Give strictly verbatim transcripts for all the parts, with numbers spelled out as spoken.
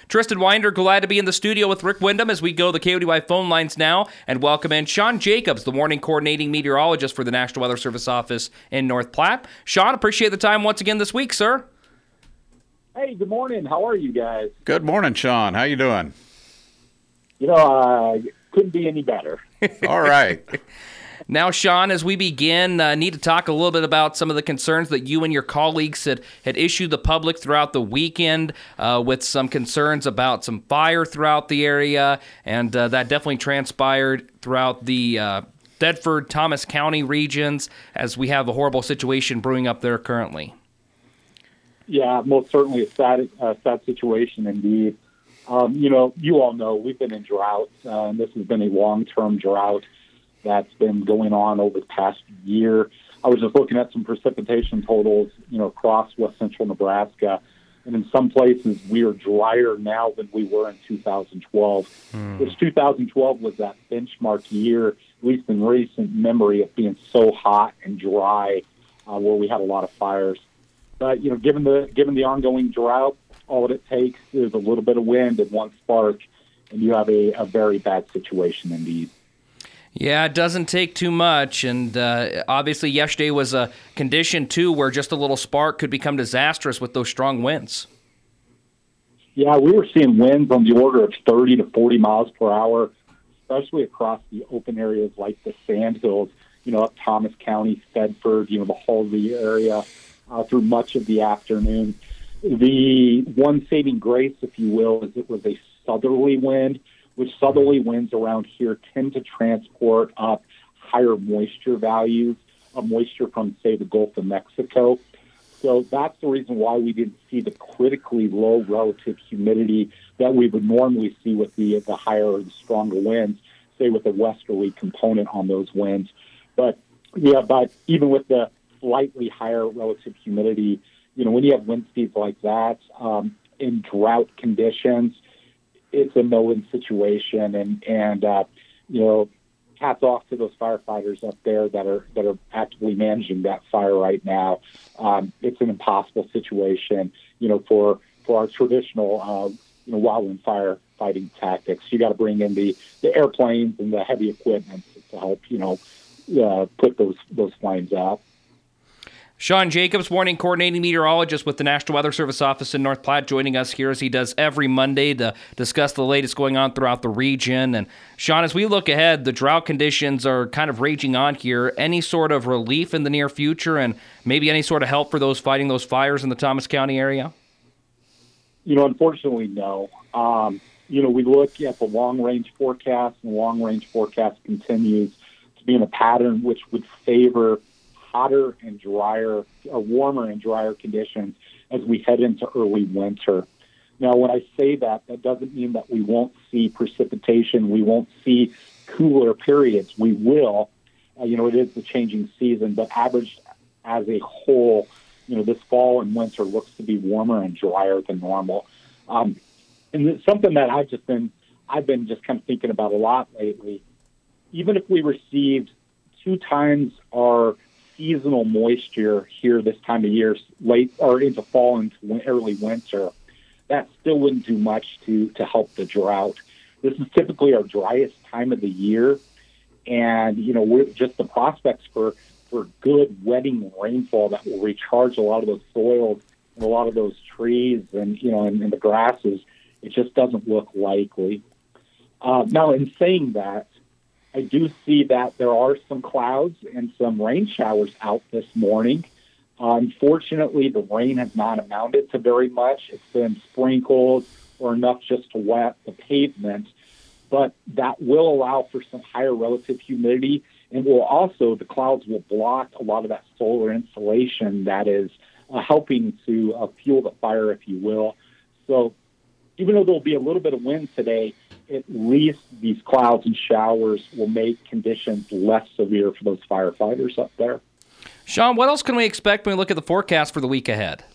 Tristan Winder, glad to be in the studio with Rick Wyndham as we go the K O D Y phone lines now and welcome in Sean Jacobs, the warning coordinating meteorologist for the National Weather Service office in North Platte. Sean, appreciate the time once again this week, sir. Hey, good morning. How are you guys? Good morning, Sean. How you doing? You know, uh, couldn't be any better. All right. Now, Sean, as we begin, uh, need to talk a little bit about some of the concerns that you and your colleagues had, had issued the public throughout the weekend uh, with some concerns about some fire throughout the area, and uh, that definitely transpired throughout the uh, Thedford, Thomas County regions as we have a horrible situation brewing up there currently. Yeah, most certainly a sad, uh, sad situation indeed. Um, you know, you all know we've been in drought, uh, and this has been a long-term drought that's been going on over the past year. I was just looking at some precipitation totals, you know, across west central Nebraska, and in some places we are drier now than we were in two thousand twelve. Mm. Which two thousand twelve was that benchmark year, at least in recent memory, of being so hot and dry, uh, where we had a lot of fires. But you know, given the given the ongoing drought, all it takes is a little bit of wind and one spark, and you have a, a very bad situation indeed. Yeah, it doesn't take too much, and uh, obviously yesterday was a condition, too, where just a little spark could become disastrous with those strong winds. Yeah, we were seeing winds on the order of thirty to forty miles per hour, especially across the open areas like the Sandhills, you know, up Thomas County, Thedford, you know, the Halsey area, uh, through much of the afternoon. The one saving grace, if you will, is it was a southerly wind, which southerly winds around here tend to transport up higher moisture values of moisture from, say, the Gulf of Mexico. So that's the reason why we didn't see the critically low relative humidity that we would normally see with the, the higher or the stronger winds, say with a westerly component on those winds. But, yeah, but even with the slightly higher relative humidity, you know, when you have wind speeds like that um, in drought conditions, it's a no-win situation, and and uh, you know, hats off to those firefighters up there that are that are actively managing that fire right now. Um, it's an impossible situation, you know, for for our traditional uh, you know wildland fire fighting tactics. You got to bring in the, the airplanes and the heavy equipment to help you know uh, put those those flames out. Sean Jacobs, warning coordinating meteorologist with the National Weather Service office in North Platte, joining us here as he does every Monday to discuss the latest going on throughout the region. And Sean, as we look ahead, the drought conditions are kind of raging on here. Any sort of relief in the near future and maybe any sort of help for those fighting those fires in the Thomas County area? You know, unfortunately, no. Um, you know, we look at the long-range forecast, and the long-range forecast continues to be in a pattern which would favor hotter and drier, or warmer and drier conditions as we head into early winter. Now, when I say that, that doesn't mean that we won't see precipitation, we won't see cooler periods. We will. Uh, you know, it is the changing season, but averaged as a whole, you know, this fall and winter looks to be warmer and drier than normal. Um, and it's something that I've just been, I've been just kind of thinking about a lot lately. Even if we received two times our seasonal moisture here this time of year, late or into fall and early winter, that still wouldn't do much to to help the drought. This is typically our driest time of the year, and you know we're just the prospects for for good wetting rainfall that will recharge a lot of those soils and a lot of those trees and you know and, and the grasses. It just doesn't look likely. Uh, now, in saying that, I do see that there are some clouds and some rain showers out this morning. Uh, unfortunately, the rain has not amounted to very much. It's been sprinkled or enough just to wet the pavement, but that will allow for some higher relative humidity, and will also, the clouds will block a lot of that solar insulation that is uh, helping to uh, fuel the fire, if you will. So even though there'll be a little bit of wind today, at least these clouds and showers will make conditions less severe for those firefighters up there. Sean, what else can we expect when we look at the forecast for the week ahead?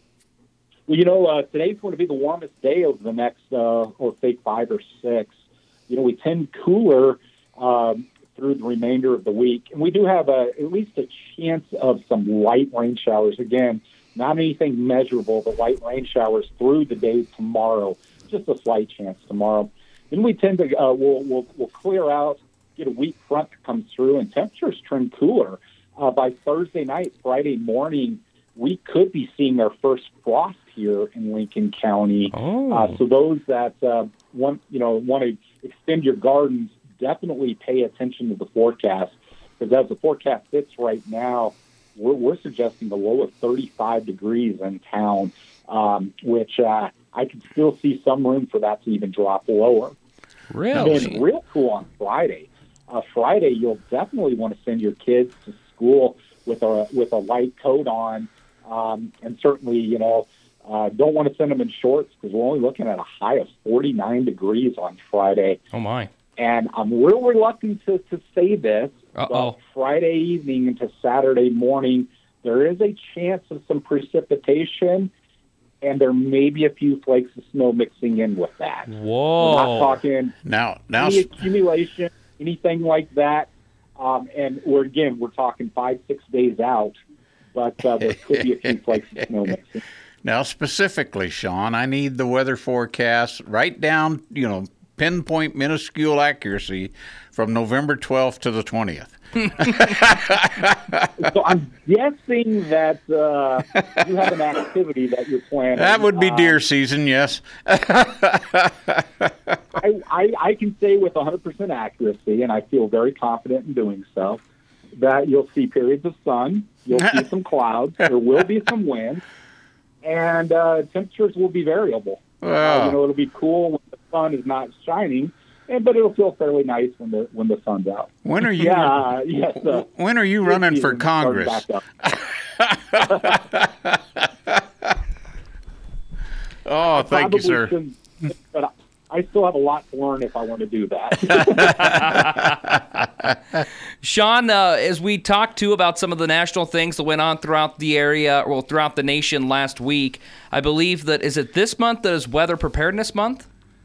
Well, you know, uh, today's going to be the warmest day over the next, uh, or say, five or six. You know, we tend cooler um, through the remainder of the week. And we do have a, at least a chance of some light rain showers. Again, not anything measurable, but light rain showers through the day tomorrow. just a slight chance tomorrow. Then we tend to uh, we'll, we'll we'll clear out, get a weak front that comes through, and temperatures turn cooler. Uh, by Thursday night, Friday morning, we could be seeing our first frost here in Lincoln County. Oh. Uh, so those that uh, want you know want to extend your gardens, definitely pay attention to the forecast, because as the forecast sits right now, we're, we're suggesting a low of thirty-five degrees in town, um, which uh, I can still see some room for that to even drop lower. Really? And then real cool on Friday. Uh, Friday, you'll definitely want to send your kids to school with a with a light coat on, um, and certainly, you know, uh, don't want to send them in shorts, because we're only looking at a high of forty-nine degrees on Friday. Oh, my. And I'm real reluctant to, to say this, Uh-oh. but Friday evening into Saturday morning, there is a chance of some precipitation, and there may be a few flakes of snow mixing in with that. Whoa. We're not talking Now, now, any accumulation, anything like that. Um, and we're, again, we're talking five, six days out, but uh, there could be a few flakes of snow mixing. now, specifically, Sean, I need the weather forecast right down, you know, pinpoint, minuscule accuracy from November twelfth to the twentieth. So I'm guessing that uh, you have an activity that you're planning. That would be Uh, deer season, yes. I, I, I can say with one hundred percent accuracy, and I feel very confident in doing so, that you'll see periods of sun, you'll see some clouds, there will be some wind, and uh, temperatures will be variable. Wow. Uh, you know, it'll be cool when the sun is not shining, and but it'll feel fairly nice when the when the sun's out. When are you? Yeah, uh, yes. Uh, when are you running for season starting Congress? back up. Oh, thank Probably you, sir. shouldn't, but I- I still have a lot to learn if I want to do that. Sean, uh, as we talked too about some of the national things that went on throughout the area, well, throughout the nation last week, I believe that, is it this month that is Weather Preparedness Month?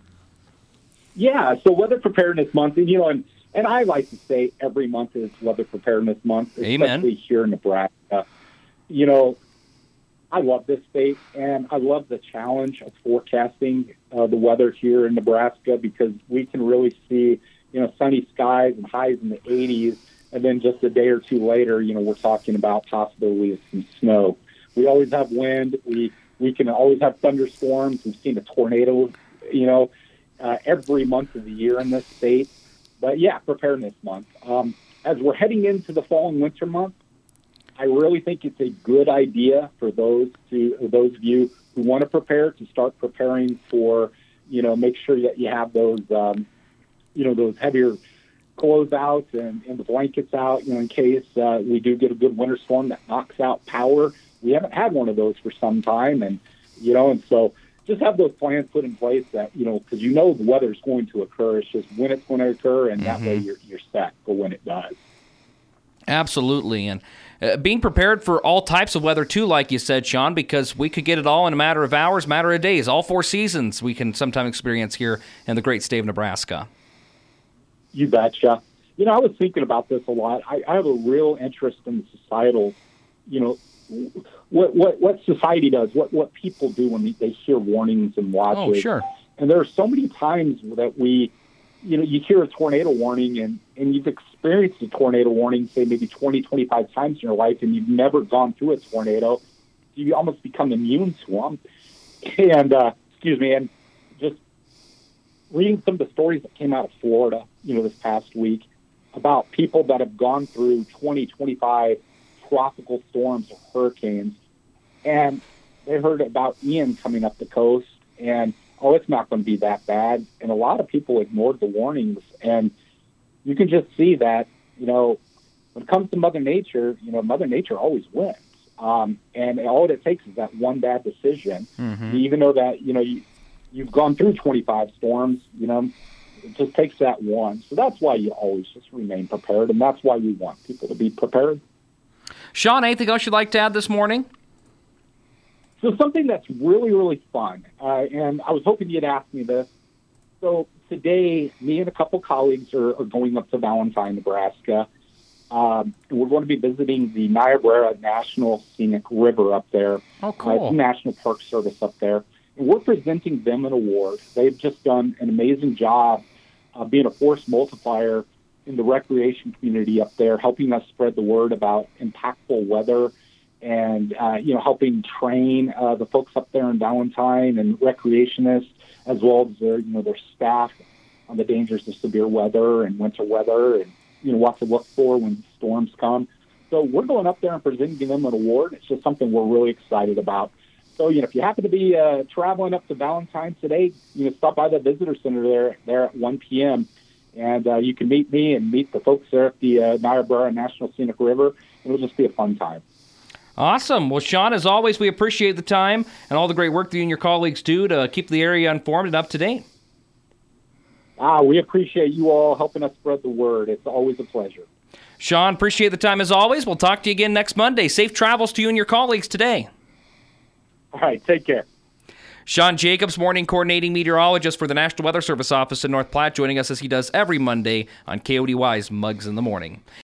Yeah, so Weather Preparedness Month, and, you know, and, and I like to say every month is Weather Preparedness Month, especially Amen. here in Nebraska. You know, I love this state, and I love the challenge of forecasting uh, the weather here in Nebraska, because we can really see, you know, sunny skies and highs in the eighties, and then just a day or two later, you know, we're talking about possibility of some snow. We always have wind. We we can always have thunderstorms. We've seen a tornado, you know, uh, every month of the year in this state. But, yeah, Preparedness Month. Um, as we're heading into the fall and winter month, I really think it's a good idea for those to those of you who want to prepare to start preparing for, you know, make sure that you have those, um, you know, those heavier clothes out and, and the blankets out, you know, in case uh, we do get a good winter storm that knocks out power. We haven't had one of those for some time, and, you know, and so just have those plans put in place that, you know, because you know the weather is going to occur. It's just when it's going to occur, and Mm-hmm. that way you're, you're set for when it does. Absolutely. And uh, being prepared for all types of weather, too, like you said, Sean, because we could get it all in a matter of hours, matter of days. All four seasons we can sometimes experience here in the great state of Nebraska. You betcha. You know, I was thinking about this a lot. I, I have a real interest in societal, you know, what what what society does, what what people do when they hear warnings and watch Oh, it. sure. And there are so many times that we, you know, you hear a tornado warning, and, and you've experienced a tornado warning, say maybe twenty, twenty-five times in your life, and you've never gone through a tornado. You almost become immune to them. And, uh, excuse me, and just reading some of the stories that came out of Florida, you know, this past week about people that have gone through twenty, twenty-five tropical storms or hurricanes, and they heard about Ian coming up the coast, and, oh, it's not going to be that bad. And a lot of people ignored the warnings, and you can just see that, you know, when it comes to Mother Nature, you know, Mother Nature always wins. Um, and all it takes is that one bad decision. Mm-hmm. Even though that, you know, you, you've gone through twenty-five storms, you know, it just takes that one. So that's why you always just remain prepared, and that's why we want people to be prepared. Sean, anything else you'd like to add this morning? So something that's really, really fun, uh, and I was hoping you'd ask me this. So today, me and a couple colleagues are, are going up to Valentine, Nebraska, um, and we're going to be visiting the Niobrara National Scenic River up there. Oh, Uh, cool. it's a National Park Service up there. And we're presenting them an award. They've just done an amazing job uh, being a force multiplier in the recreation community up there, helping us spread the word about impactful weather and, uh, you know, helping train uh, the folks up there in Valentine and recreationists, as well as their, you know, their staff on the dangers of severe weather and winter weather and, you know, what to look for when storms come. So we're going up there and presenting them an award. It's just something we're really excited about. So, you know, if you happen to be uh, traveling up to Valentine today, you know, stop by the visitor center there there at one p.m. and uh, you can meet me and meet the folks there at the uh, Niobrara National Scenic River. It'll just be a fun time. Awesome. Well, Sean, as always, we appreciate the time and all the great work that you and your colleagues do to keep the area informed and up to date. Ah, we appreciate you all helping us spread the word. It's always a pleasure. Sean, appreciate the time as always. We'll talk to you again next Monday. Safe travels to you and your colleagues today. All right, take care. Sean Jacobs, morning coordinating meteorologist for the National Weather Service office in North Platte, joining us as he does every Monday on K O D Y's Mugs in the Morning.